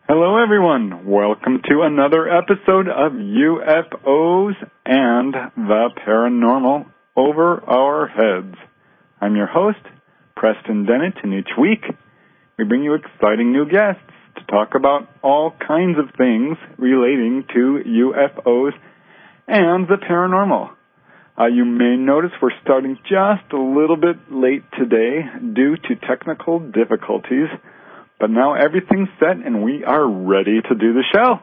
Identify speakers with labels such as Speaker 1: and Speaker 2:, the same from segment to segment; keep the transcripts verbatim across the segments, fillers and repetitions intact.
Speaker 1: Hello, everyone. Welcome to another episode of U F Os and the Paranormal Over Our Heads. I'm your host, Preston Dennett, and each week we bring you exciting new guests to talk about all kinds of things relating to U F Os and the paranormal. Uh, you may notice we're starting just a little bit late today due to technical difficulties. But now everything's set and we are ready to do the show.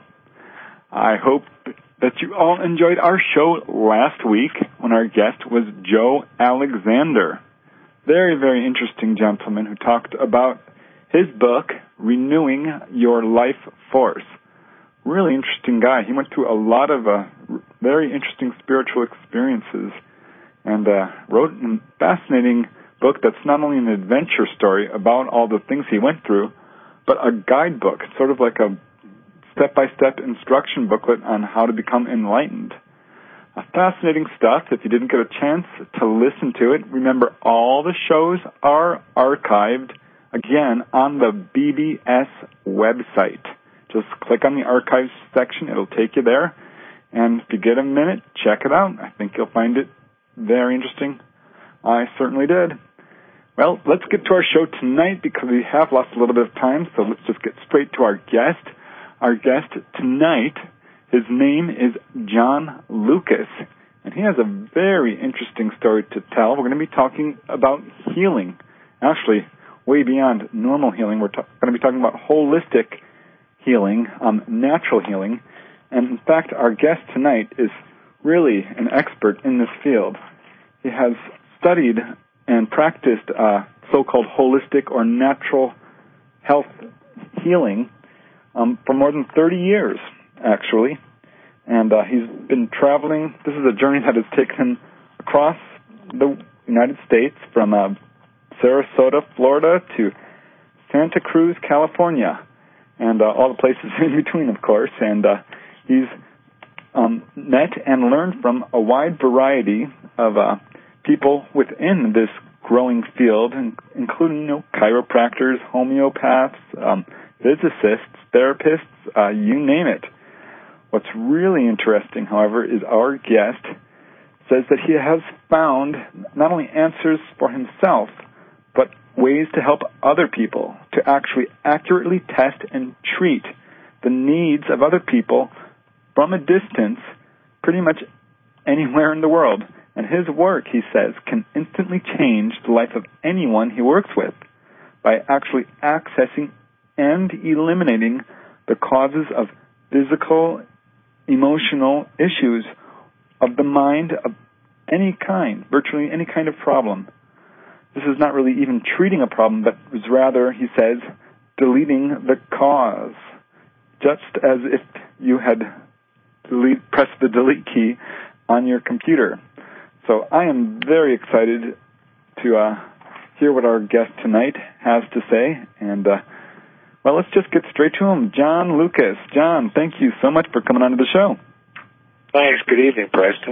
Speaker 1: I hope that you all enjoyed our show last week when our guest was Joe Alexander. Very, very interesting gentleman who talked about his book, Renewing Your Life Force. Really interesting guy. He went through a lot of uh, very interesting spiritual experiences and uh, wrote a fascinating book that's not only an adventure story about all the things he went through, but a guidebook, sort of like a step-by-step instruction booklet on how to become enlightened. Uh, fascinating stuff. If you didn't get a chance to listen to it, remember all the shows are archived, again, on the B B S website. Just click on the archives section. It'll take you there. And if you get a minute, check it out. I think you'll find it very interesting. I certainly did. Well, let's get to our show tonight because we have lost a little bit of time, so let's just get straight to our guest. Our guest tonight, his name is John Lucas, and he has a very interesting story to tell. We're going to be talking about healing, actually way beyond normal healing. We're ta- going to be talking about holistic healing, um, natural healing, and in fact, our guest tonight is really an expert in this field. He has studied and practiced uh, so-called holistic or natural health healing um, for more than thirty years, actually. And uh, he's been traveling. This is a journey that has taken him across the United States from uh, Sarasota, Florida, to Santa Cruz, California, and uh, all the places in between, of course. And uh, he's um, met and learned from a wide variety of uh, people within this growing field, including, you know, chiropractors, homeopaths, um, physicists, therapists, uh, you name it. What's really interesting, however, is our guest says that he has found not only answers for himself, but ways to help other people to actually accurately test and treat the needs of other people from a distance, pretty much anywhere in the world. And his work, he says, can instantly change the life of anyone he works with by actually accessing and eliminating the causes of physical, emotional issues of the mind of any kind, virtually any kind of problem. This is not really even treating a problem, but is rather, he says, deleting the cause, just as if you had delete, pressed the delete key on your computer. So I am very excited to uh, hear what our guest tonight has to say. And, uh, well, let's just get straight to him. John Lucas. John, thank you so much for coming on to the show.
Speaker 2: Thanks. Good evening, Preston.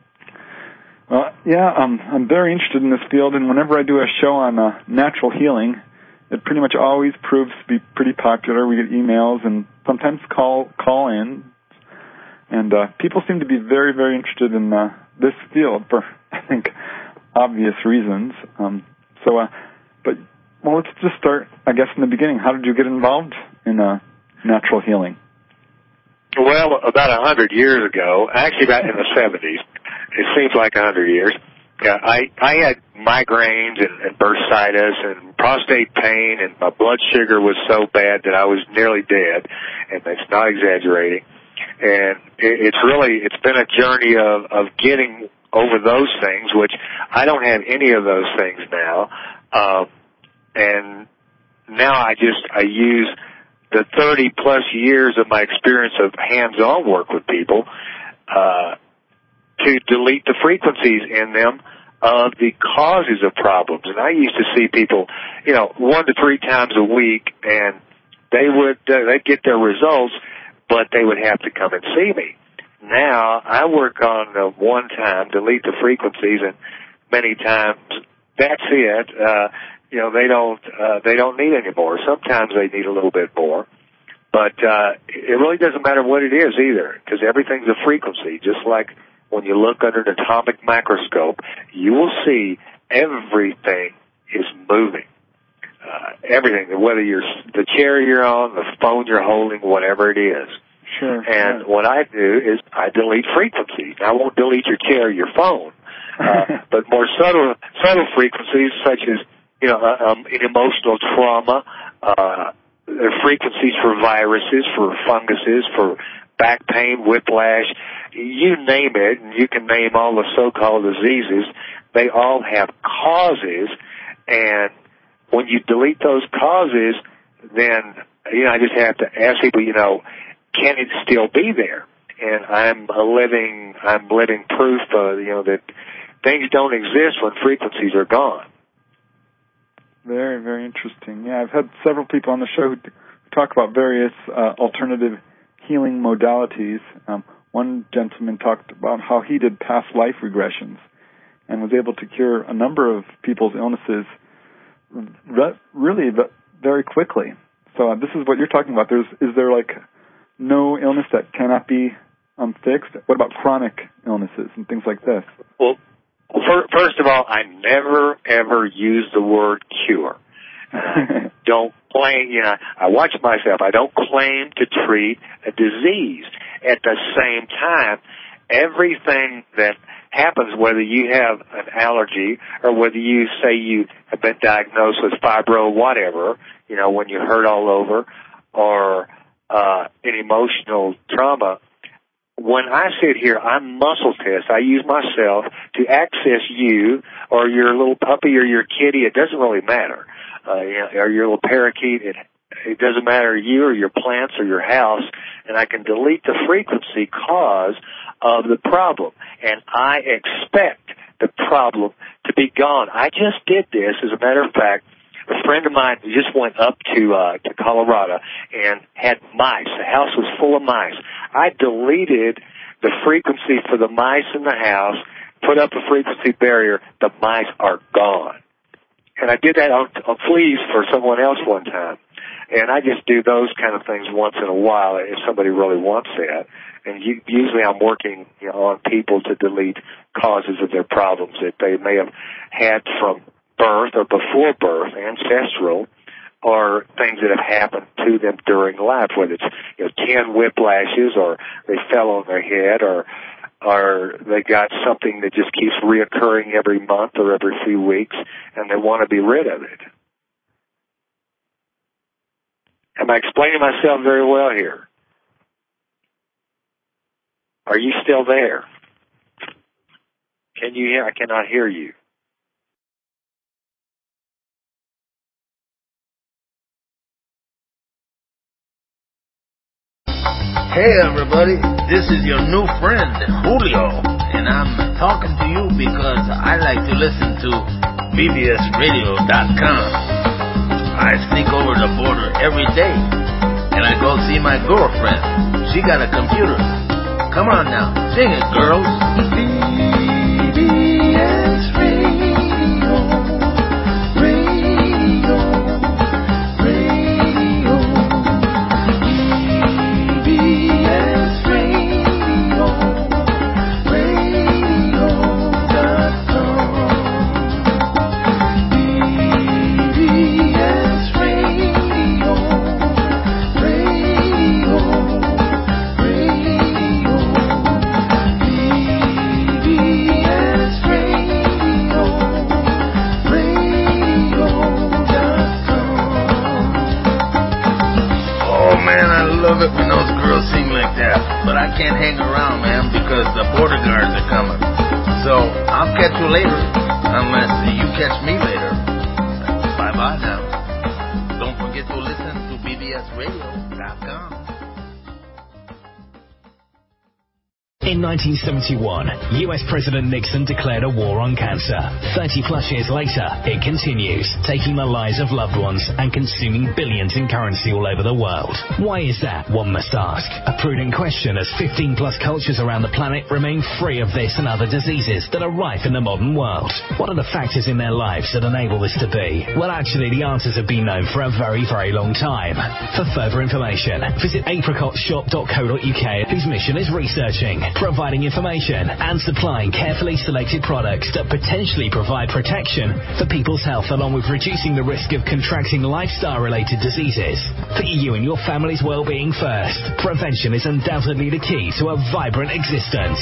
Speaker 1: Well, yeah, um, I'm very interested in this field, and whenever I do a show on uh, natural healing, it pretty much always proves to be pretty popular. We get emails and sometimes call call in, and uh, people seem to be very, very interested in uh, this field for, I think, obvious reasons. Um, so, uh, but, well, let's just start, I guess, in the beginning. How did you get involved in uh, natural healing?
Speaker 2: Well, about a hundred years ago, actually about in the seventies, it seems like a hundred years, yeah, I, I had migraines and, and bursitis and prostate pain, and my blood sugar was so bad that I was nearly dead, and that's not exaggerating. And it, it's really, it's been a journey of, of getting over those things, which I don't have any of those things now. Um, and now I just, I use the thirty plus years of my experience of hands-on work with people, uh, to delete the frequencies in them of the causes of problems. And I used to see people, you know, one to three times a week, and they would, uh, they'd get their results, but they would have to come and see me. Now, I work on uh, one time, delete the frequencies, and many times that's it. Uh, you know, they don't, uh, they don't need any more. Sometimes they need a little bit more. But uh, it really doesn't matter what it is either, because everything's a frequency. Just like when you look under an atomic microscope, you will see everything is moving. Uh, everything, whether you're the chair you're on, the phone you're holding, whatever it is.
Speaker 1: Sure.
Speaker 2: And
Speaker 1: sure.
Speaker 2: what I do is I delete frequencies. I won't delete your chair, your phone, uh, but more subtle, subtle frequencies such as, you know, uh, um, emotional trauma, uh, frequencies for viruses, for funguses, for back pain, whiplash, you name it, and you can name all the so-called diseases. They all have causes, and when you delete those causes, then, you know, I just have to ask people, you know, can it still be there? And I'm a living, I'm living proof, uh, you know, that things don't exist when frequencies are gone.
Speaker 1: Very, very interesting. Yeah, I've had several people on the show who talk about various uh, alternative healing modalities. Um, one gentleman talked about how he did past life regressions and was able to cure a number of people's illnesses re- really very quickly. So uh, this is what you're talking about. There's, is there like no illness that cannot be um, fixed? What about chronic illnesses and things like this?
Speaker 2: Well, first of all, I never, ever use the word cure. I don't claim, you know, I watch myself. I don't claim to treat a disease. At the same time, everything that happens, whether you have an allergy or whether you say you have been diagnosed with fibro whatever, you know, when you hurt all over, or uh, an emotional trauma, when I sit here, I muscle test. I use myself to access you or your little puppy or your kitty. It doesn't really matter. Uh, you know, or your little parakeet. It, it doesn't matter, you or your plants or your house. And I can delete the frequency cause of the problem. And I expect the problem to be gone. I just did this, as a matter of fact. A friend of mine just went up to uh, to Colorado and had mice. The house was full of mice. I deleted the frequency for the mice in the house, put up a frequency barrier. The mice are gone. And I did that on, on fleas for someone else one time. And I just do those kind of things once in a while if somebody really wants that. And you, usually I'm working, you know, on people to delete causes of their problems that they may have had from birth or before birth, ancestral, or things that have happened to them during life, whether it's, you know, ten whiplashes, or they fell on their head, or or they got something that just keeps reoccurring every month or every few weeks, and they want to be rid of it. Am I explaining myself very well here? Are you still there? Can you hear? I cannot hear you.
Speaker 3: Hey everybody, this is your new friend, Julio, and I'm talking to you because I like to listen to B B S radio dot com. I sneak over the border every day, and I go see my girlfriend. She got a computer. Come on now, sing it, girls. B B S Radio, radio, radio. B B S Radio, radio dot com. B B S Radio, radio, radio. B B S Radio, radio dot com. Oh man, I love it when those girls sing like that. But I can't hang around, man, because the border guards are coming. So I'll catch you later, unless you catch me later. Bye-bye now. Don't forget to listen to B B S radio dot com.
Speaker 4: En nineteen seventy-one, U S President Nixon declared a war on cancer. thirty plus years later, it continues, taking the lives of loved ones and consuming billions in currency all over the world. Why is that, one must ask? A prudent question, as fifteen plus cultures around the planet remain free of this and other diseases that are rife in the modern world. What are the factors in their lives that enable this to be? Well, actually, the answers have been known for a very, very long time. For further information, visit apricot shop dot co dot uk, whose mission is researching, providing information and supplying carefully selected products that potentially provide protection for people's health, along with reducing the risk of contracting lifestyle-related diseases. Put you and your family's well-being first. Prevention is undoubtedly the key to a vibrant existence.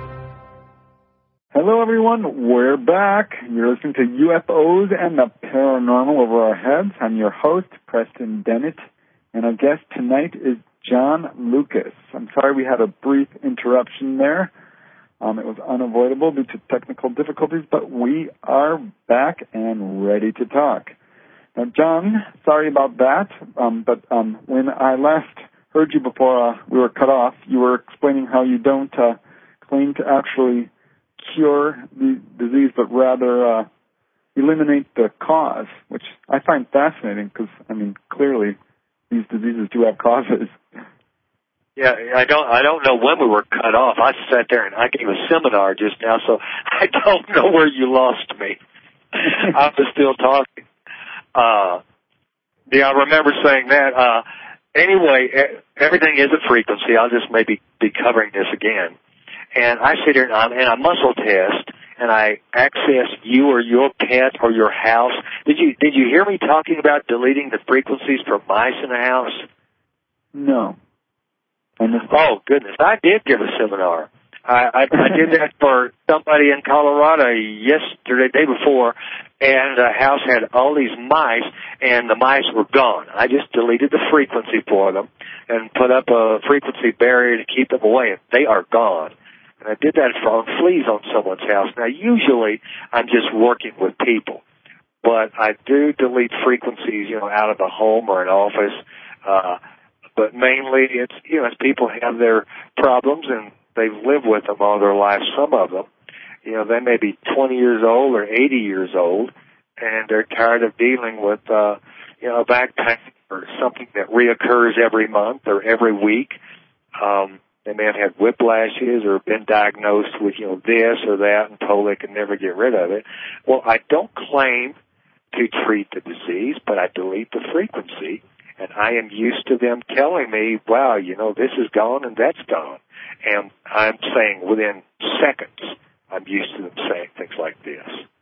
Speaker 1: Hello, everyone. We're back. You're listening to U F Os and the Paranormal Over Our Heads. I'm your host, Preston Dennett, and our guest tonight is John Lucas. I'm sorry we had a brief interruption there. Um, it was unavoidable due to technical difficulties, but we are back and ready to talk. Now, John, sorry about that, um, but um, when I last heard you before uh, we were cut off, you were explaining how you don't uh, claim to actually cure the disease, but rather uh, eliminate the cause, which I find fascinating because, I mean, clearly these diseases do have causes.
Speaker 2: Yeah, I don't. I don't know when we were cut off. I sat there and I gave a seminar just now, so I don't know where you lost me. I was still talking. Uh, yeah, I remember saying that. Uh, anyway, everything is a frequency. I'll just maybe be covering this again. And I sit here and I'm in a muscle test, and I access you or your pet or your house. Did you did you hear me talking about deleting the frequencies for mice in the house?
Speaker 1: No.
Speaker 2: Oh, goodness. I did give a seminar. I, I, I did that for somebody in Colorado yesterday, day before, and the house had all these mice, and the mice were gone. I just deleted the frequency for them and put up a frequency barrier to keep them away. They are gone. And I did that for fleas on someone's house. Now, usually I'm just working with people, but I do delete frequencies, you know, out of a home or an office. Uh, but mainly it's, you know, as people have their problems and they've lived with them all their lives, some of them, you know, they may be twenty years old or eighty years old, and they're tired of dealing with, uh, you know, back pain or something that reoccurs every month or every week. Um, They may have had whiplashes or been diagnosed with, you know, this or that and told they can never get rid of it. Well, I don't claim to treat the disease, but I delete the frequency, and I am used to them telling me, wow, you know, this is gone and that's gone. And I'm saying within seconds, I'm used to them saying things like this.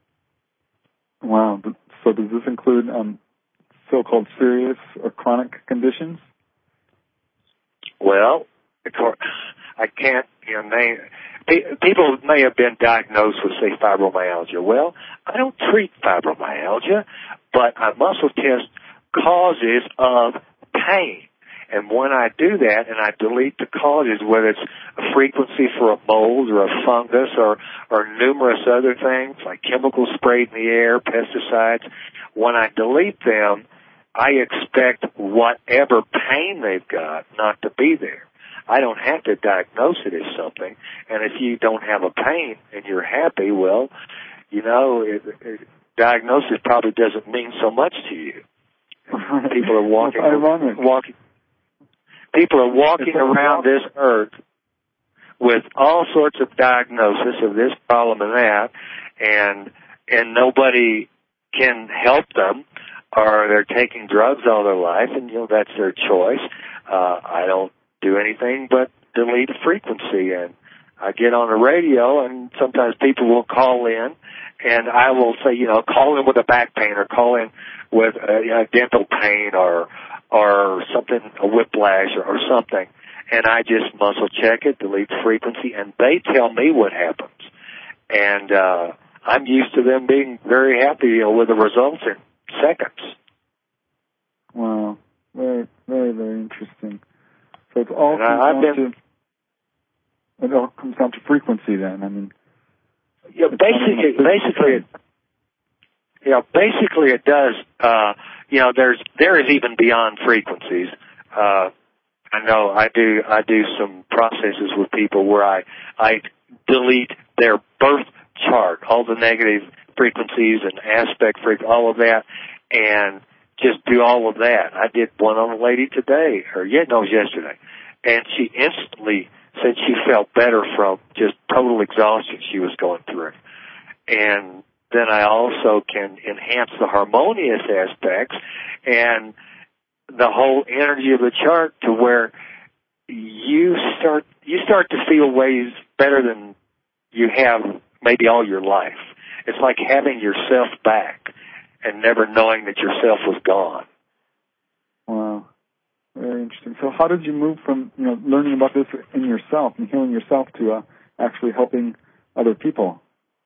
Speaker 1: Wow. So does this include um, so-called serious or chronic conditions?
Speaker 2: Well, I can't, you know, name, people may have been diagnosed with, say, fibromyalgia. Well, I don't treat fibromyalgia, but I muscle test causes of pain. And when I do that and I delete the causes, whether it's a frequency for a mold or a fungus or, or numerous other things like chemicals sprayed in the air, pesticides, when I delete them, I expect whatever pain they've got not to be there. I don't have to diagnose it as something. And if you don't have a pain and you're happy, well, you know, it, it, diagnosis probably doesn't mean so much to you. People are walking, walking. People are walking around this earth with all sorts of diagnosis of this problem and that, and and nobody can help them, or they're taking drugs all their life, and you know that's their choice. Uh, I don't do anything but delete a frequency, and I get on the radio, and sometimes people will call in, and I will say, you know, call in with a back pain, or call in with a, you know, dental pain, or or something, a whiplash, or, or something, and I just muscle check it, delete the frequency, and they tell me what happens, and uh, I'm used to them being very happy, you know, with the results in seconds.
Speaker 1: Wow, very, very, very interesting. So it's all
Speaker 2: and
Speaker 1: comes
Speaker 2: I,
Speaker 1: down
Speaker 2: been,
Speaker 1: to it all comes down to frequency then. I mean,
Speaker 2: yeah, basically, basically, it, you know, basically it does. Uh, you know, there's there is even beyond frequencies. Uh, I know. I do. I do some processes with people where I I delete their birth chart, all the negative frequencies and aspect freq, all of that, and just do all of that. I did one on a lady today, or yeah, no, it was yesterday, and she instantly said she felt better from just total exhaustion she was going through. And then I also can enhance the harmonious aspects and the whole energy of the chart to where you start you start to feel ways better than you have maybe all your life. It's like having yourself back and never knowing that yourself was gone.
Speaker 1: Wow. Very interesting. So how did you move from, you know, learning about this in yourself and healing yourself to uh, actually helping other people?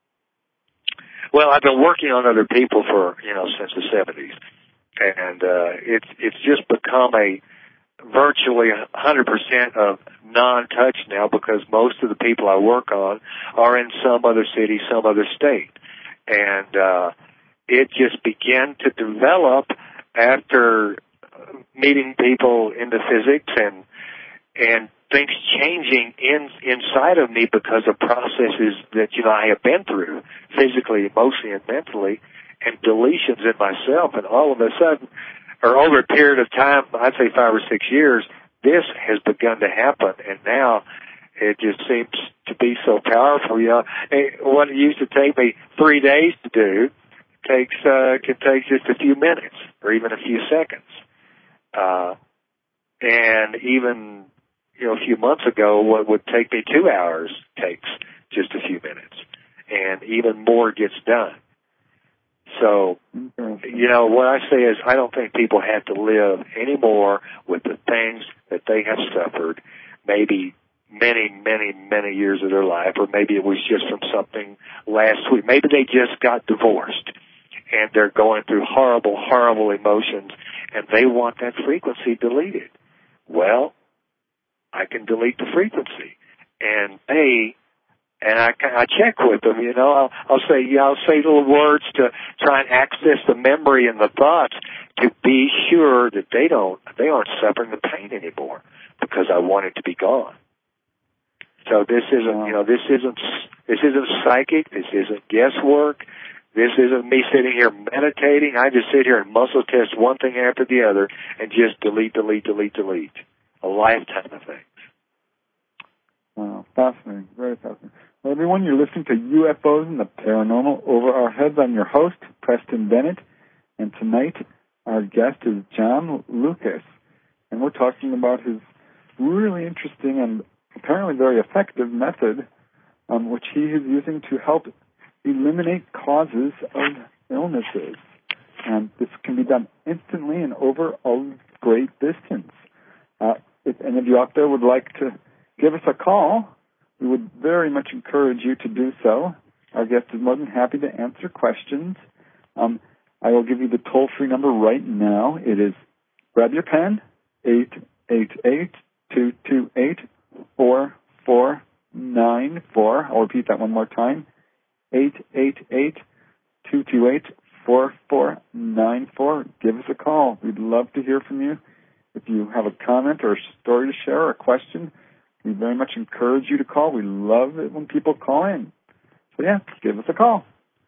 Speaker 2: Well, I've been working on other people for, you know, since the seventies. And uh, it's it's just become a virtually one hundred percent of non-touch now, because most of the people I work on are in some other city, some other state. And uh, it just began to develop after meeting people into physics and and things changing in inside of me because of processes that, you know, I have been through physically, emotionally, and mentally, and deletions in myself. And all of a sudden, or over a period of time, I'd say five or six years, this has begun to happen. And now it just seems to be so powerful. You know, what it used to take me three days to do takes uh, can take just a few minutes or even a few seconds. Uh, and even, you know, a few months ago, what would take me two hours takes just a few minutes, and even more gets done. So, you know, what I say is I don't think people have to live anymore with the things that they have suffered, maybe many, many, many years of their life, or maybe it was just from something last week. Maybe they just got divorced, and they're going through horrible, horrible emotions, and they want that frequency deleted. Well, I can delete the frequency, and they, and I, I check with them, you know, I'll, I'll say, yeah, I'll say little words to try and access the memory and the thoughts to be sure that they don't, they aren't suffering the pain anymore, because I want it to be gone. So this isn't, you know, this isn't, this isn't psychic, this isn't guesswork, this isn't me sitting here meditating. I just sit here and muscle test one thing after the other and just delete, delete, delete, delete. A lifetime of things.
Speaker 1: Wow, fascinating, very fascinating. Well, everyone, you're listening to U F Os and the Paranormal Over Our Heads. I'm your host, Preston Bennett, and tonight our guest is John Lucas, and we're talking about his really interesting and apparently very effective method, um, which he is using to help eliminate causes of illnesses. And this can be done instantly and over a great distance. Uh, if any of you out there would like to give us a call, we would very much encourage you to do so. Our guest is more than happy to answer questions. Um, I will give you the toll-free number right now. It is, grab your pen, eight eight eight, two two eight, four four nine four. I'll repeat that one more time, eight eight eight, two two eight, four four nine four. Give us a call. We'd love to hear from you. If you have a comment or a story to share or a question, we very much encourage you to call. We love it when people call in. So, yeah, give us a call.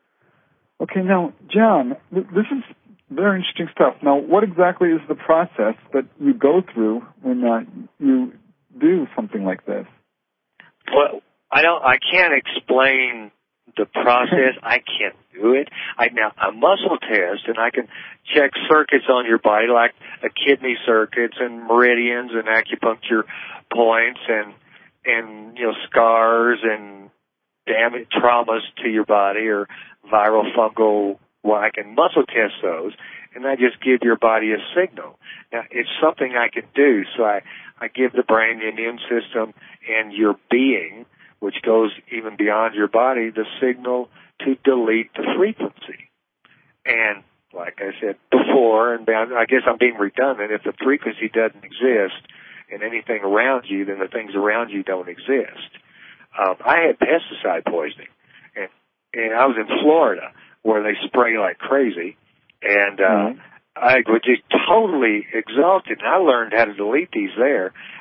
Speaker 1: Okay, now, John, th- this is very interesting stuff. Now, what exactly is the process that you go through when uh, you do something like this?
Speaker 2: Well, I don't. I can't explain the process. I can't do it. I now a muscle test, and I can check circuits on your body, like a kidney circuits and meridians and acupuncture points, and and you know scars and damage traumas to your body or viral fungal. Well, I can muscle test those, and I just give your body a signal. Now, it's something I can do, so I I give the brain, the immune system, and your being, which goes even beyond your body, the signal to delete the frequency. And like I said before, and I guess I'm being redundant, if the frequency doesn't exist in anything around you, then the things around you don't exist. Um, I had pesticide poisoning, and, and I was in Florida where they spray like crazy, and uh, mm-hmm. I was just totally exhausted, and I learned how to delete these there.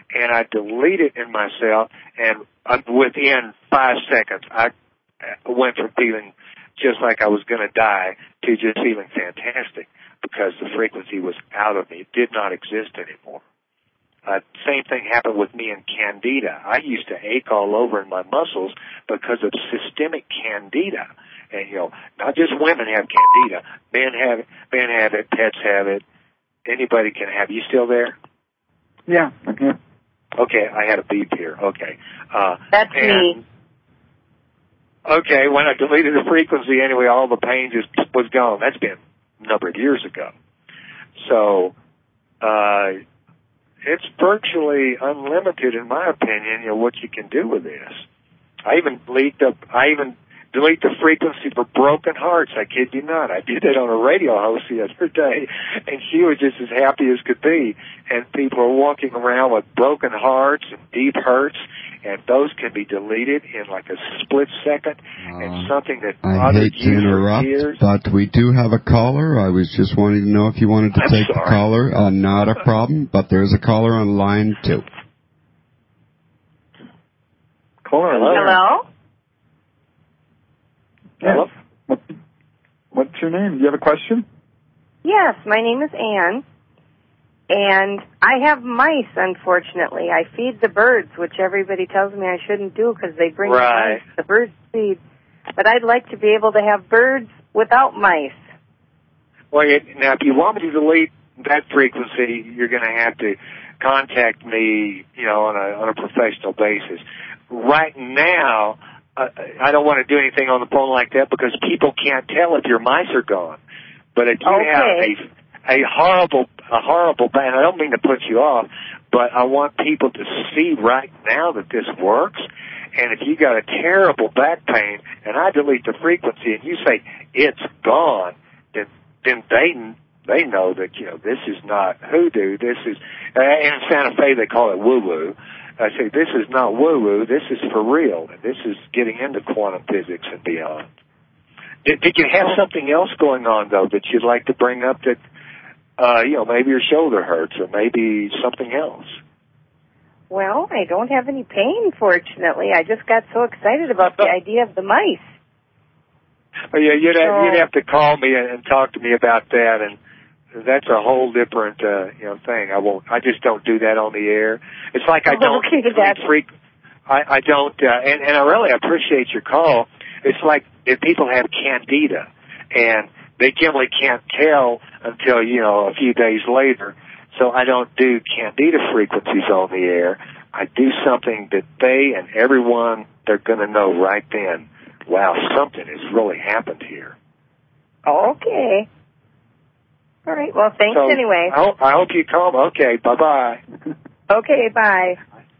Speaker 2: and I delete it in myself, and within five seconds, I went from feeling just like I was going to die to just feeling fantastic because the frequency was out of me. It did not exist anymore. Uh, same thing happened with me in Candida. I used to ache all over in my muscles because of systemic Candida. And, you know, not just women have Candida. Men have it, men have it, pets have it. Anybody can have it. You still there?
Speaker 1: Yeah, I'm here.
Speaker 2: Okay, I had a beep here. Okay. Uh,
Speaker 5: That's
Speaker 2: and,
Speaker 5: me.
Speaker 2: Okay, when I deleted the frequency anyway, all the pain just was gone. That's been a number of years ago. So, uh, it's virtually unlimited, in my opinion, you know, what you can do with this. I even leaked up, I even delete the frequency for broken hearts. I kid you not. I did that on a radio host the other day, and she was just as happy as could be. And people are walking around with broken hearts and deep hurts, and those can be deleted in like a split second. Uh, and something that
Speaker 6: I hate to interrupt, but we do have a caller. I was just wanting to know if you wanted to
Speaker 2: I'm
Speaker 6: take
Speaker 2: sorry.
Speaker 6: the caller. Uh, not a problem, but there's a caller on line two.
Speaker 1: Caller,
Speaker 5: Hello?
Speaker 1: Yes. Hello? What, what's your name? Do you have a question?
Speaker 5: Yes, my name is Anne, and I have mice, unfortunately. I feed the birds, which everybody tells me I shouldn't do because they bring
Speaker 2: right.
Speaker 5: the mice. The birds feed. But I'd like to be able to have birds without mice.
Speaker 2: Well, it, now, if you want me to delete that frequency, you're going to have to contact me, you know, on a, on a professional basis. Right now, uh, I don't want to do anything on the phone like that because people can't tell if your mice are gone. But if you
Speaker 5: okay.
Speaker 2: have a, a horrible, a horrible, and I don't mean to put you off, but I want people to see right now that this works. And if you got a terrible back pain, and I delete the frequency, and you say it's gone, then then they they know that you know this is not hoodoo. This is, and in Santa Fe they call it woo woo. I say this is not woo woo. This is for real, and this is getting into quantum physics and beyond. Did, did you have something else going on though that you'd like to bring up? That uh, you know maybe your shoulder hurts, or maybe something else.
Speaker 5: Well, I don't have any pain, fortunately. I just got so excited about the idea of the mice.
Speaker 2: Well, yeah, you'd,
Speaker 5: so,
Speaker 2: have, you'd have to call me and, and talk to me about that, and that's a whole different, uh, you know, thing. I won't. I just don't do that on the air. It's like I don't
Speaker 5: okay, that's...
Speaker 2: freak. I, I don't, uh, and, and I really appreciate your call. It's like if people have Candida, and they generally can't tell until you know a few days later. So I don't do Candida frequencies on the air. I do something that they and everyone, they're going to know right then, wow, something has really happened here.
Speaker 5: Okay. All right. Well, thanks
Speaker 2: so
Speaker 5: anyway.
Speaker 2: I hope, I hope you come. Okay, bye-bye.
Speaker 5: Okay, bye.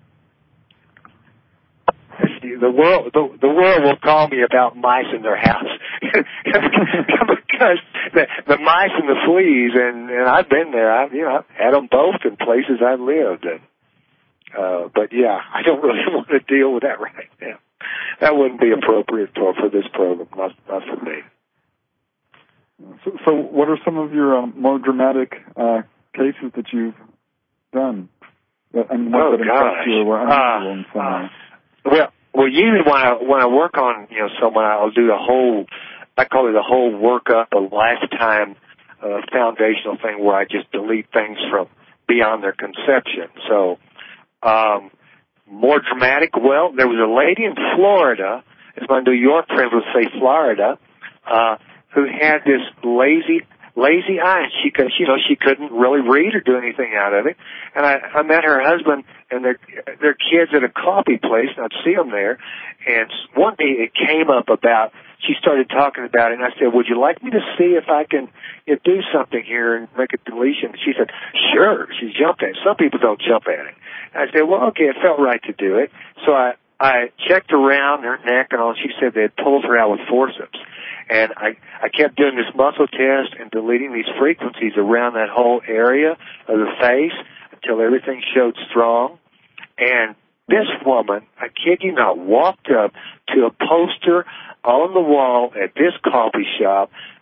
Speaker 2: The world, the, the world will call me about mice in their house because the, the mice and the fleas, and, and I've been there. I've you know I've had them both in places I've lived, and uh, but yeah, I don't really want to deal with that right now. That wouldn't be appropriate for for this program, not not for me.
Speaker 1: So, so what are some of your um, more dramatic uh, cases that you've done? And what
Speaker 2: oh
Speaker 1: that impressed you or were unusual
Speaker 2: uh,
Speaker 1: in some
Speaker 2: uh,
Speaker 1: way?
Speaker 2: Well. Well, usually when I when I work on you know someone, I'll do the whole, I call it the whole workup, a lifetime uh, foundational thing where I just delete things from beyond their conception. So, um, more dramatic. Well, there was a lady in Florida, as my New York friends would say, Florida, uh, who had this lazy lazy eye. She could, you know, she couldn't really read or do anything out of it. And I, I met her husband and their their kids at a coffee place, and I'd see them there. And one day it came up about, she started talking about it, and I said, would you like me to see if I can you know, do something here and make a deletion? She said, sure. She jumped at it. Some people don't jump at it. And I said, well, okay, it felt right to do it. So I, I checked around her neck and all. She said they had pulled her out with forceps. And I, I kept doing this muscle test and deleting these frequencies around that whole area of the face until everything showed strong. And this woman, I kid you not, walked up to a poster on the wall at this coffee shop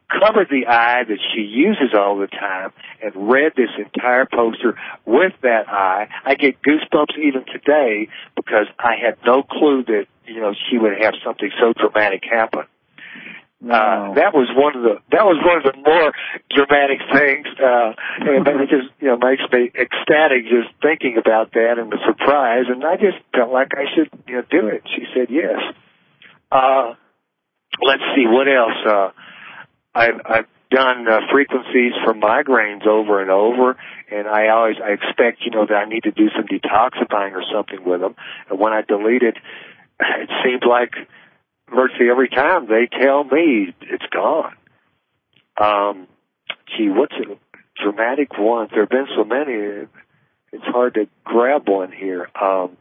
Speaker 2: covered the eye that she uses all the time and read this entire poster with that eye. I get goosebumps even today because I had no clue that, you know, she would have something so dramatic happen.
Speaker 1: Wow.
Speaker 2: Uh, that was one of the that was one of the more dramatic things, uh, and it just, you know, makes me ecstatic just thinking about that and the surprise. And I just felt like I should, you know, do it. She said yes. Uh, let's see what else. Uh, I've I've done uh, frequencies for migraines over and over, and I always I expect, you know, that I need to do some detoxifying or something with them. And when I delete it, it seemed like virtually every time they tell me it's gone. Um, gee, what's a dramatic one? There have been so many, it's hard to grab one here. Um,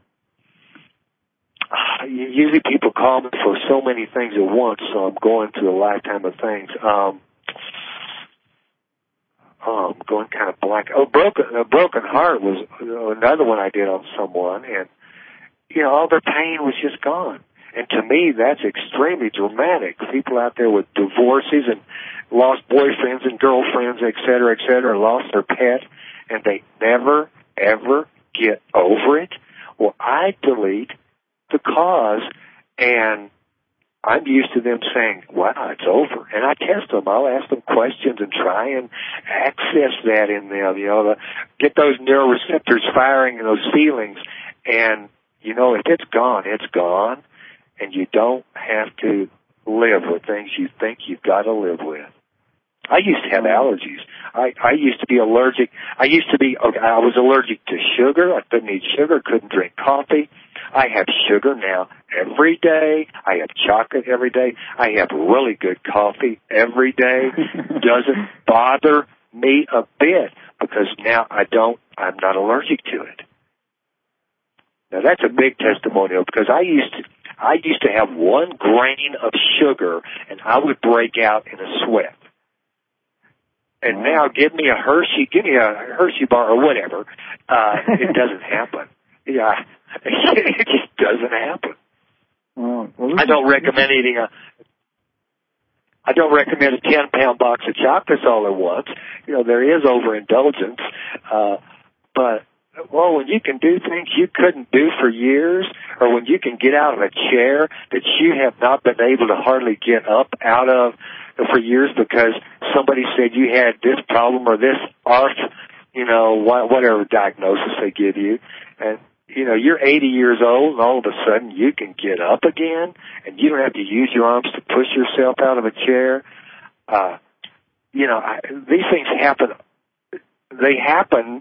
Speaker 2: usually people call me for so many things at once, so I'm going through a lifetime of things. Um, oh, I'm going kind of blank. Oh, broken, a broken heart was another one I did on someone, and, you know, all their pain was just gone. And to me, that's extremely dramatic. People out there with divorces and lost boyfriends and girlfriends, et cetera, et cetera, lost their pet, and they never, ever get over it. Well, I delete the cause, and I'm used to them saying, wow, it's over. And I test them. I'll ask them questions and try and access that in them, you know, to get those neuroreceptors firing and those feelings. And, you know, if it's gone, it's gone. And you don't have to live with things you think you've got to live with. I used to have allergies. I, I used to be allergic. I used to be, okay, I was allergic to sugar. I couldn't eat sugar, couldn't drink coffee. I have sugar now every day. I have chocolate every day. I have really good coffee every day. Doesn't bother me a bit because now I don't, I'm not allergic to it. Now that's a big testimonial because I used to, I used to have one grain of sugar, and I would break out in a sweat. And now give me a Hershey, give me a Hershey bar or whatever. Uh, it doesn't happen. Yeah, it just doesn't happen.
Speaker 1: Well, well,
Speaker 2: I don't recommend eating a. I don't recommend a ten-pound box of chocolates all at once. You know, there is overindulgence, uh, but. Well, when you can do things you couldn't do for years, or when you can get out of a chair that you have not been able to hardly get up out of for years because somebody said you had this problem or this arth, you know, whatever diagnosis they give you, and, you know, you're eighty years old and all of a sudden you can get up again and you don't have to use your arms to push yourself out of a chair. Uh, you know, I, these things happen. They happen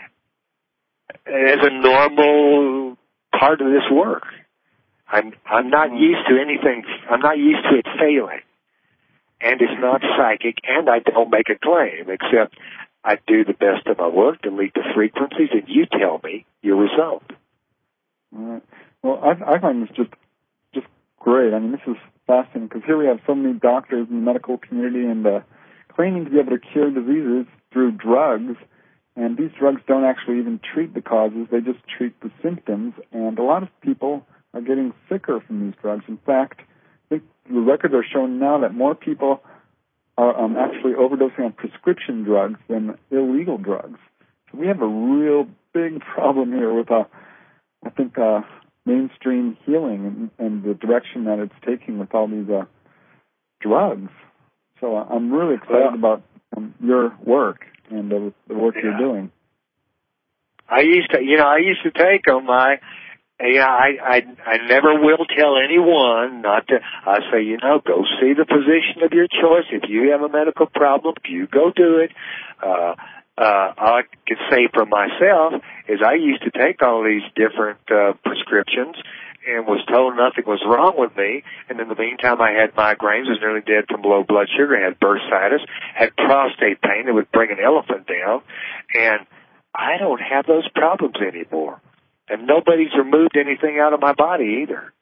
Speaker 2: as a normal part of this work. I'm I'm not used to anything. I'm not used to it failing, and it's not psychic. And I don't make a claim, except I do the best of my work, delete the frequencies, and you tell me your result.
Speaker 1: All right. Well, I, I find this just just great. I mean, this is fascinating because here we have so many doctors in the medical community and uh, claiming to be able to cure diseases through drugs. And these drugs don't actually even treat the causes. They just treat the symptoms. And a lot of people are getting sicker from these drugs. In fact, I think the records are showing now that more people are um, actually overdosing on prescription drugs than illegal drugs. So we have a real big problem here with, uh, I think, uh, mainstream healing and, and the direction that it's taking with all these uh, drugs. So uh, I'm really excited well, about um, your work. And the, the work yeah. you're doing.
Speaker 2: I used to, you know, I used to take them. I, yeah, I, I, I never will tell anyone not to. I say, you know, go see the physician of your choice. If you have a medical problem, you go do it. Uh, uh, all I can say for myself is I used to take all these different uh, prescriptions and was told nothing was wrong with me. And in the meantime, I had migraines, was nearly dead from low blood sugar, had bursitis, had prostate pain that would bring an elephant down. And I don't have those problems anymore. And nobody's removed anything out of my body either.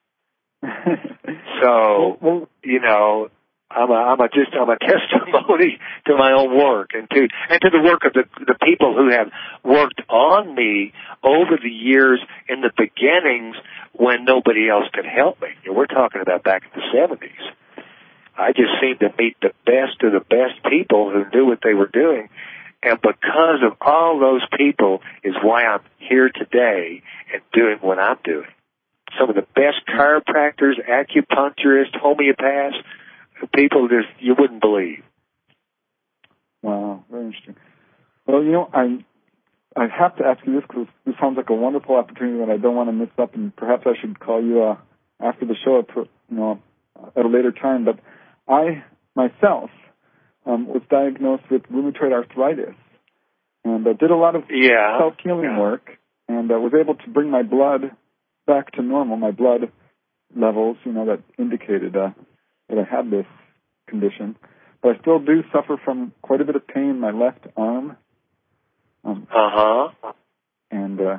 Speaker 2: So, you know, I'm a, I'm a just, I'm a testimony to my own work and to, and to the work of the, the people who have worked on me over the years in the beginnings when nobody else could help me. And we're talking about back in the seventies. I just seemed to meet the best of the best people who knew what they were doing. And because of all those people is why I'm here today and doing what I'm doing. Some of the best chiropractors, acupuncturists, homeopaths, people just you wouldn't believe.
Speaker 1: Wow, very interesting. Well, you know, I I have to ask you this because this sounds like a wonderful opportunity that I don't want to miss up, and perhaps I should call you uh, after the show, you know, at a later time. But I myself um, was diagnosed with rheumatoid arthritis, and uh, did a lot of
Speaker 2: yeah.
Speaker 1: self-healing
Speaker 2: yeah.
Speaker 1: work, and uh, was able to bring my blood back to normal, my blood levels, you know, that indicated uh, that I had this condition. But I still do suffer from quite a bit of pain in my left arm. Um,
Speaker 2: uh-huh.
Speaker 1: And uh,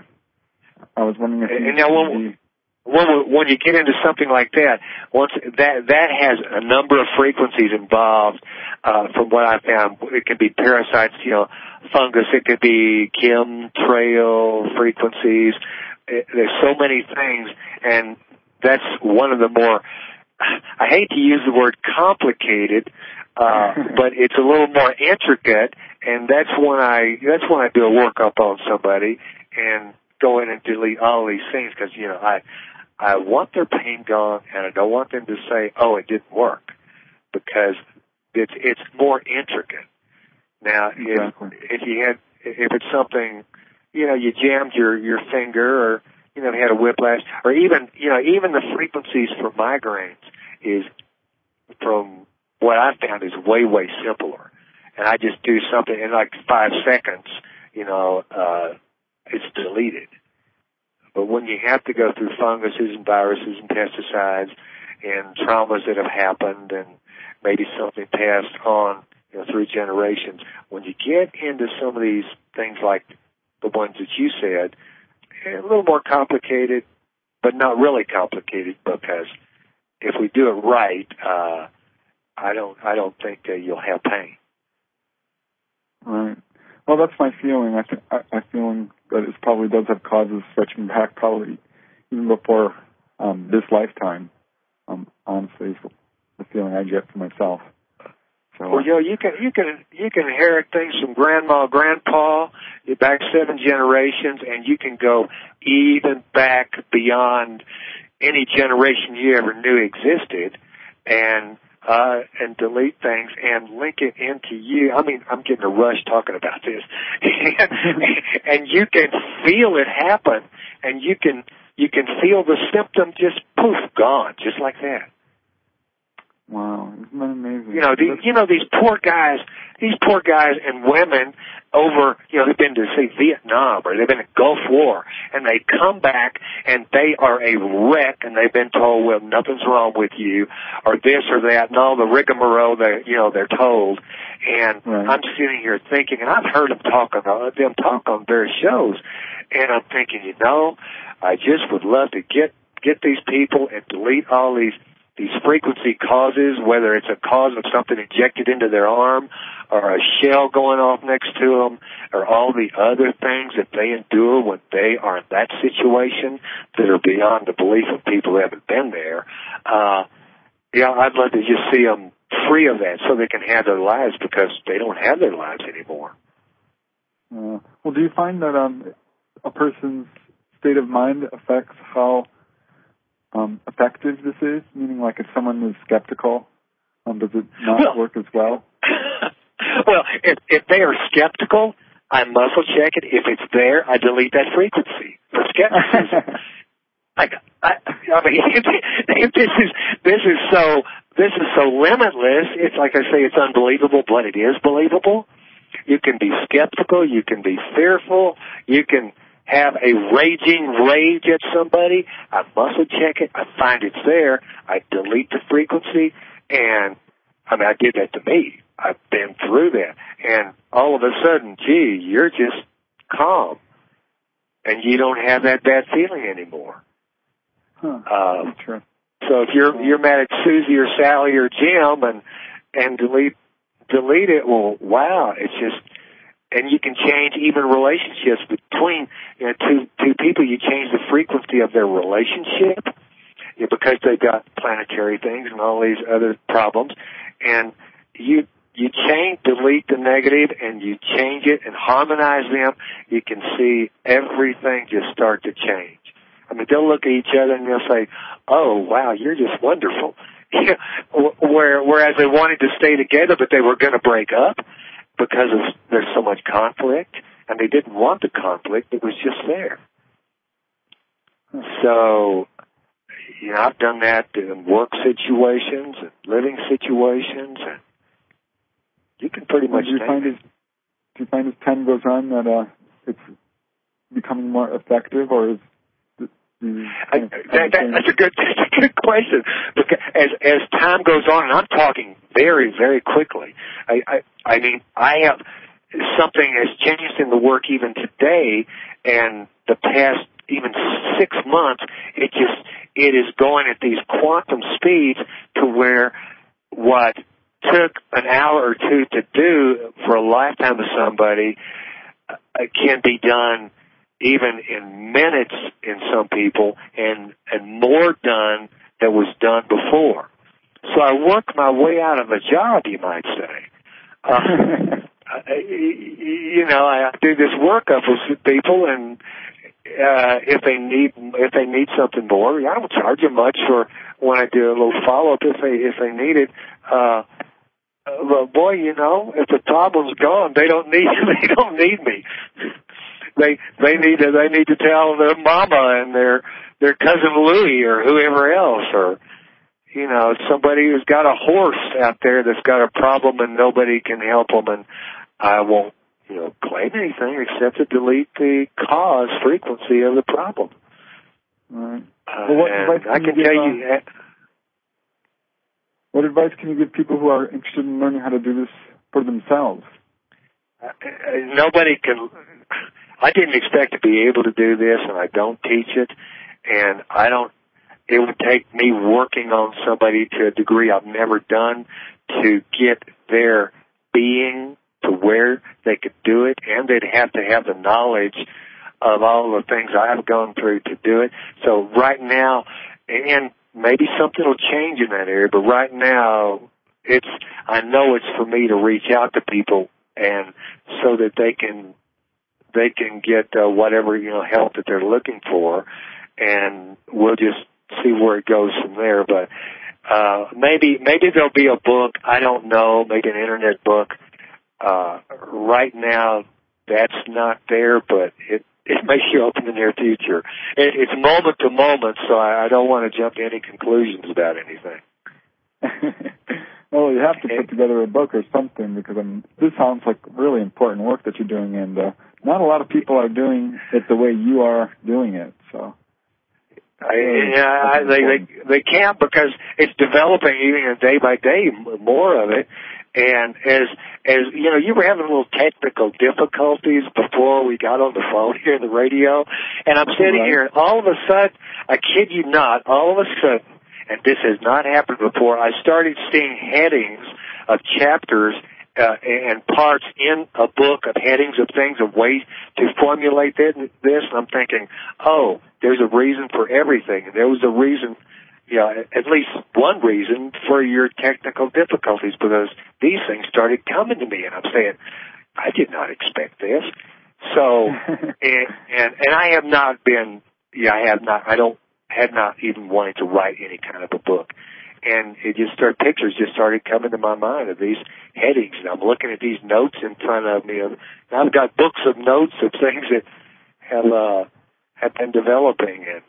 Speaker 1: I was wondering if
Speaker 2: and,
Speaker 1: you
Speaker 2: and now when, when when you get into something like that, once that that has a number of frequencies involved. Uh, from what I found, it could be parasites, you know, fungus. It could be chemtrail frequencies. It, there's so many things, and that's one of the more. I hate to use the word complicated, uh, but it's a little more intricate, and that's when I that's when I do a workup on somebody and go in and delete all these things because you know I I want their pain gone, and I don't want them to say, "Oh, it didn't work," because it's it's more intricate. Now,
Speaker 1: exactly.
Speaker 2: if, if you had if it's something, you know, you jammed your your finger or you know, had a whiplash, or even, you know, even the frequencies for migraines is, from what I found, is way, way simpler. And I just do something in like five seconds, you know, uh, it's deleted. But when you have to go through funguses and viruses and pesticides and traumas that have happened and maybe something passed on, you know, through generations, when you get into some of these things like the ones that you said, a little more complicated, but not really complicated, because if we do it right, uh, I don't, I don't think uh, you'll have pain.
Speaker 1: Right. Well, that's my feeling. I, th- I, I feeling that it probably does have causes stretching back, probably even before um, this lifetime. Um, honestly, is the feeling I get for myself. So,
Speaker 2: well, you know, you can you can you can inherit things from grandma, grandpa, back seven generations, and you can go even back beyond any generation you ever knew existed, and uh, and delete things and link it into you. I mean, I'm getting a rush talking about this, and, and you can feel it happen, and you can you can feel the symptom just poof gone, just like that.
Speaker 1: Wow, isn't that amazing?
Speaker 2: You know, the, you know these poor guys, these poor guys and women over, you know, they've been to, say, Vietnam or they've been to Gulf War, and they come back and they are a wreck, and they've been told, well, nothing's wrong with you, or this or that, and all the rigmarole that, you know, they're told. And
Speaker 1: right.
Speaker 2: I'm sitting here thinking, and I've heard them talk on, uh, them talk on various shows, and I'm thinking, you know, I just would love to get, get these people and delete all these these frequency causes, whether it's a cause of something injected into their arm or a shell going off next to them or all the other things that they endure when they are in that situation that are beyond the belief of people who haven't been there. Uh, yeah, I'd love to just see them free of that so they can have their lives, because they don't have their lives anymore.
Speaker 1: Uh, well, do you find that um, a person's state of mind affects how Um, effective this is? Meaning, like, if someone is skeptical, um, does it not
Speaker 2: well,
Speaker 1: work as well?
Speaker 2: Well, if, if they are skeptical, I muscle check it. If it's there, I delete that frequency for skepticism. like, I, I mean, if, if this is this is so this is so limitless, it's like I say, it's unbelievable, but it is believable. You can be skeptical, you can be fearful, you can have a raging rage at somebody, I muscle check it, I find it's there, I delete the frequency, and, I mean, I did that to me. I've been through that. And all of a sudden, gee, you're just calm, and you don't have that bad feeling anymore.
Speaker 1: Huh.
Speaker 2: Um,
Speaker 1: True.
Speaker 2: so if you're you're mad at Susie or Sally or Jim and and delete delete it, well, wow, it's just. And you can change even relationships between, you know, two two people. You change the frequency of their relationship, you know, because they've got planetary things and all these other problems. And you you change, delete the negative, and you change it and harmonize them, you can see everything just start to change. I mean, they'll look at each other and they'll say, oh, wow, you're just wonderful. Where, whereas they wanted to stay together, but they were going to break up because of, there's so much conflict, and they didn't want the conflict. It was just there. So, you know, I've done that in work situations and living situations, and you can pretty much.
Speaker 1: Do you find as do you find as time goes on that uh, it's becoming more effective, or is the, the
Speaker 2: I, that, that, that's a good that's a good question. Because as as time goes on, and I'm talking very very quickly. I I, I mean I have something has changed in the work even today, and the past even six months. It just it is going at these quantum speeds to where what took an hour or two to do for a lifetime of somebody uh, can be done even in minutes in some people, and and more done than was done before. So I work my way out of a job, you might say. Uh, you know, I do this workup with people, and uh, if they need if they need something more, I don't charge them much for when I do a little follow up if they if they need it. Uh, well, boy, you know, if the problem's gone, they don't need they don't need me. They they need to they need to tell their mama and their their cousin Louie or whoever else, or you know, somebody who's got a horse out there that's got a problem and nobody can help them, and I won't, you know, claim anything except to delete the cause frequency of the problem.
Speaker 1: Right.
Speaker 2: Uh,
Speaker 1: well, what
Speaker 2: and
Speaker 1: advice
Speaker 2: I
Speaker 1: can
Speaker 2: can
Speaker 1: you
Speaker 2: tell
Speaker 1: give,
Speaker 2: you.
Speaker 1: uh, what advice can you give people who are interested in learning how to do this for themselves?
Speaker 2: Uh, nobody can. I didn't expect to be able to do this, and I don't teach it, and I don't. It would take me working on somebody to a degree I've never done to get their being to where they could do it, and they'd have to have the knowledge of all the things I've gone through to do it. So right now, and maybe something will change in that area, but right now, it's I know it's for me to reach out to people, and so that they can they can get uh, whatever you know help that they're looking for, and we'll just see where it goes from there. But uh, maybe maybe there'll be a book. I don't know. Maybe an internet book. Uh, right now, that's not there, but it it may show up in the near future. It, it's moment to moment, so I, I don't want to jump to any conclusions about anything.
Speaker 1: Well, you have to put together a book or something, because I mean, this sounds like really important work that you're doing, and uh, not a lot of people are doing it the way you are doing it. So.
Speaker 2: I, yeah, they, they they can't, because it's developing even day by day more of it. And as as you know, you were having a little technical difficulties before we got on the phone here in the radio, and I'm sitting
Speaker 1: right.
Speaker 2: here, and all of a sudden, I kid you not, all of a sudden, and this has not happened before, I started seeing headings of chapters uh, and parts in a book of headings of things, of ways to formulate this, and I'm thinking, oh, there's a reason for everything. There was a reason, you know, at least one reason for your technical difficulties, because these things started coming to me, and I'm saying, I did not expect this. So, and, and and I have not been, yeah, I have not, I don't, had not even wanted to write any kind of a book. And it just started, pictures just started coming to my mind of these headings, and I'm looking at these notes in front of me. And I've got books of notes of things that have, uh, have been developing, and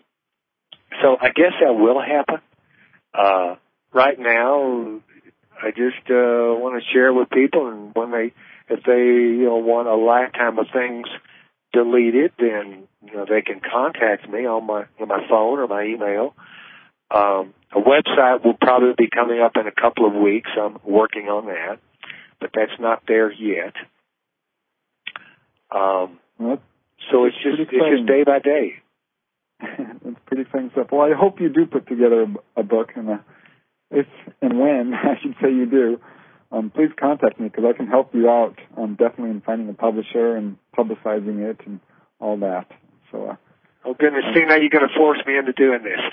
Speaker 2: so I guess that will happen. Uh, right now, I just uh, want to share with people, and when they, if they, you know, want a lifetime of things deleted, then you know they can contact me on my on my phone or my email. Um, a website will probably be coming up in a couple of weeks. I'm working on that, but that's not there yet. Um,
Speaker 1: well,
Speaker 2: so it's just it's just day by day.
Speaker 1: It's pretty exciting stuff. Well, I hope you do put together a, a book, and uh, if and when I should say you do, um, please contact me, because I can help you out. Um, definitely in finding a publisher and publicizing it and all that. So uh,
Speaker 2: Oh, goodness, see, now you're going to force me into doing this.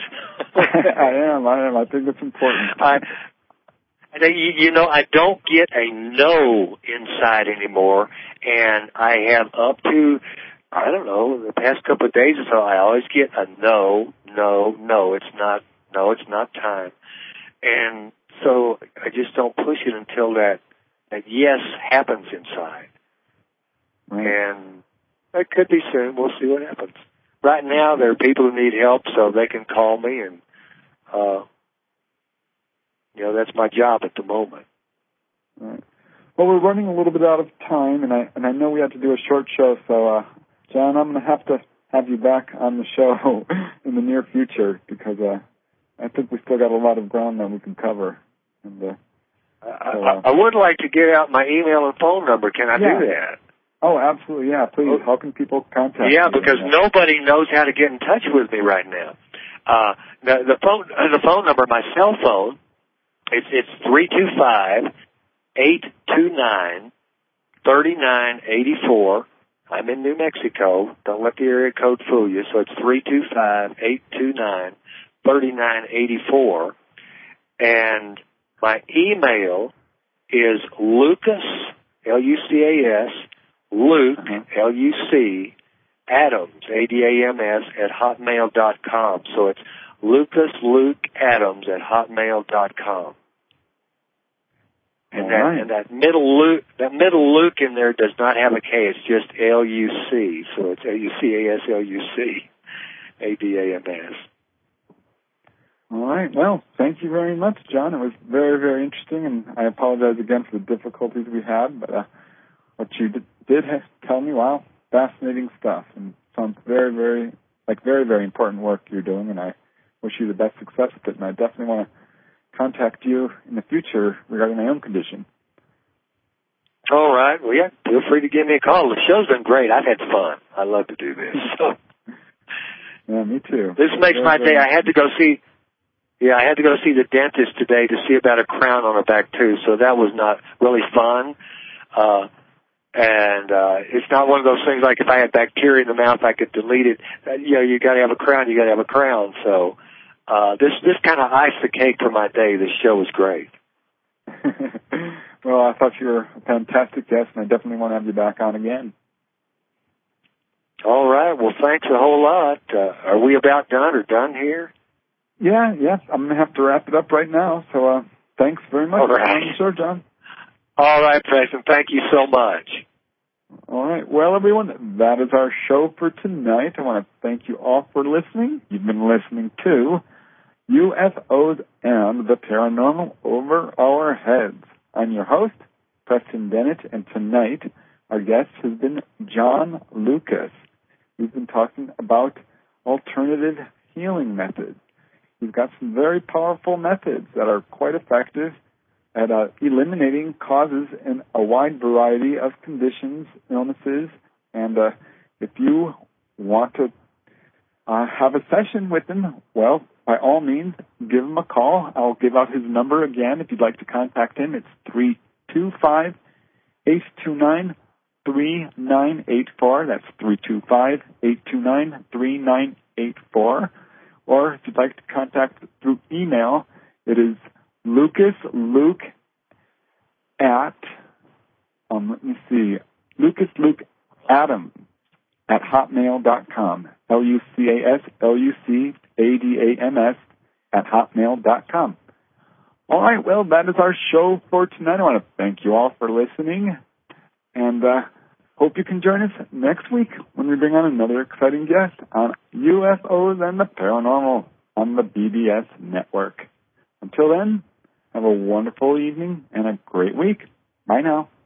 Speaker 1: I am, I am. I think it's important.
Speaker 2: I, you, you know, I don't get a no inside anymore, and I have up to, I don't know, the past couple of days or so, I always get a no, no, no, it's not, no, it's not time. And so I just don't push it until that, that yes happens inside. Right. And that could be soon. We'll see what happens. Right now, there are people who need help, so they can call me, and, uh, you know, that's my job at the moment.
Speaker 1: Right. Well, we're running a little bit out of time, and I and I know we had to do a short show, so, uh, John, I'm going to have to have you back on the show in the near future, because uh, I think we still got a lot of ground that we can cover. And uh, so, uh,
Speaker 2: I, I would like to get out my email and phone number. Can I
Speaker 1: yeah.
Speaker 2: do that?
Speaker 1: Oh, absolutely, yeah. Please, how can people contact
Speaker 2: yeah,
Speaker 1: you?
Speaker 2: Yeah, because nobody knows how to get in touch with me right now. Uh, the, the phone, uh, the phone number, my cell phone, it's it's three two five, eight two nine, three nine eight four. I'm in New Mexico. Don't let the area code fool you. So it's three two five, eight two nine, three nine eight four. And my email is Lucas, L U C A S, Luke, uh-huh. L U C, Adams, A D A M S, at hotmail dot com. So it's Lucas Luke Adams at hotmail dot com. And that,
Speaker 1: right.
Speaker 2: and that middle Luke, that middle Luke in there does not have a K. It's just L U C. So it's L U C A S L U C, A D A M S.
Speaker 1: All right. Well, thank you very much, John. It was very, very interesting, and I apologize again for the difficulties we had, but uh, what you did, did have, tell me, wow, fascinating stuff, and sounds very, very, like very, very important work you're doing, and I wish you the best success with it, and I definitely want to contact you in the future regarding my own condition.
Speaker 2: All right. Well, yeah, feel free to give me a call. The show's been great. I've had fun. I love to do this. So.
Speaker 1: Yeah, me too.
Speaker 2: This makes very, my day. I had to go see, yeah, I had to go see the dentist today to see about a crown on her back tooth, so that was not really fun. Uh, and uh, it's not one of those things like if I had bacteria in the mouth, I could delete it. Uh, you know, you got to have a crown, you got to have a crown. So uh, this this kind of iced the cake for my day. This show was great.
Speaker 1: Well, I thought you were a fantastic guest, and I definitely want to have you back on again.
Speaker 2: All right. Well, thanks a whole lot. Uh, are we about done or done here?
Speaker 1: Yeah, yes. I'm going to have to wrap it up right now. So uh, thanks very much
Speaker 2: All
Speaker 1: for
Speaker 2: right.
Speaker 1: coming on the show, John.
Speaker 2: All right, Preston. Thank you so much.
Speaker 1: All right. Well, everyone, that is our show for tonight. I want to thank you all for listening. You've been listening to U F Os and the Paranormal Over Our Heads. I'm your host, Preston Dennett, and tonight our guest has been John Lucas. We've been talking about alternative healing methods. He's got some very powerful methods that are quite effective at uh, eliminating causes in a wide variety of conditions, illnesses, and uh, if you want to uh, have a session with him, well, by all means, give him a call. I'll give out his number again if you'd like to contact him. It's three two five, eight two nine, three nine eight four. That's three two five, eight two nine, three nine eight four. Or if you'd like to contact through email, it is Lucas Luke at, um, let me see, Lucas Luke Adams at hotmail dot com. L U C A S L U C A D A M S at hotmail dot com. All right, well, that is our show for tonight. I want to thank you all for listening, and uh, hope you can join us next week when we bring on another exciting guest on U F Os and the Paranormal on the B B S Network. Until then, have a wonderful evening and a great week. Bye now.